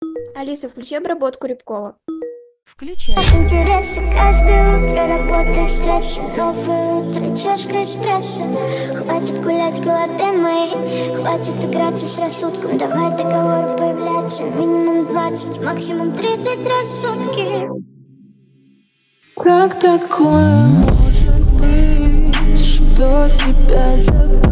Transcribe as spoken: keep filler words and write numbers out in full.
Алиса, включи обработку Рябкова. Включай. От интереса каждое утро работа, стресс, новое утро, чашка эспрессо. Хватит гулять в голове моей, хватит играться с рассудком. Давай договор появляться минимум двадцать, максимум тридцать раз в сутки. Как такое может быть, что тебя забыть?